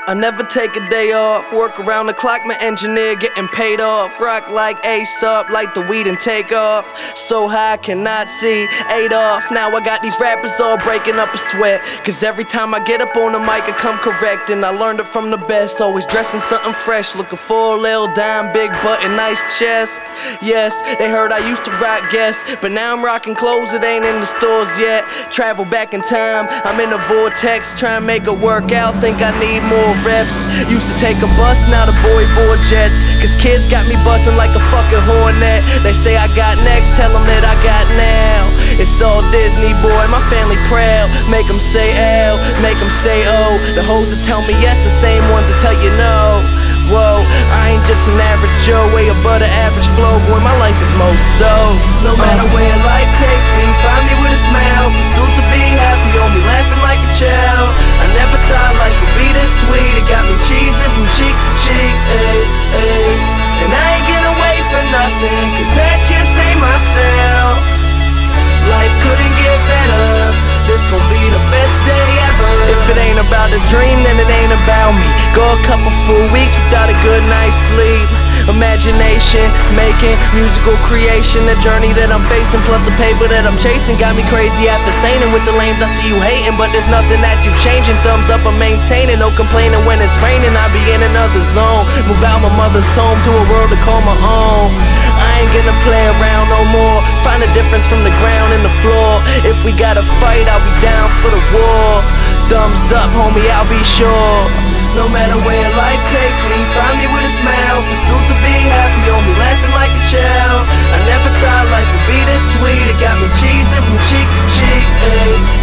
I never take a day off, work around the clock, my engineer getting paid off. Rock like Aesop, light the weed and take off. So high I cannot see, Adolf. Now I got these rappers all breaking up a sweat, cause every time I get up on the mic I come correct. And I learned it from the best, always dressing something fresh. Looking for a little dime, big button, nice chest. Yes, they heard I used to rock Guess, but now I'm rocking clothes that ain't in the stores yet. Travel back in time, I'm in a vortex, trying to make it work out, think I need more reps. Used to take a bus, now the boy board jets, cause kids got me bustin' like a fucking hornet. They say I got next, tell them that I got now. It's all Disney, boy, my family proud. Make them say L, make them say O. The hoes that tell me yes, the same ones that tell you no. Whoa, I ain't just an average Joe, way above the average flow. Boy, my life is most dope. No matter where life takes me, find me with a smile. Pursuit to be happy, on me laughing like a child. I never thought life would be this sweet. It got me cheesing from cheek to cheek, ay, ay. And I ain't gonna wait for nothing, cause that just ain't my style. Life couldn't get better, this gon' be the best day ever. If it ain't about the dream, then it ain't about me. Go a couple full weeks without a good night's sleep. Imagination, making musical creation. The journey that I'm facing, plus the paper that I'm chasing, got me crazy after saying with the lanes I see you hating, but there's nothing that you changing. Thumbs up, I'm maintaining, no complaining when it's raining. I be in another zone, move out my mother's home to a world to call my own. I ain't gonna play around no more, find a difference from the ground and the floor. If we gotta fight, I'll be down for the war. Thumbs up, homie, I'll be sure. No matter where life takes me, find me with a smile. Pursuit to be happy, on me laughing like a child. I never thought life would be this sweet. It got me cheesing from cheek to cheek, ay.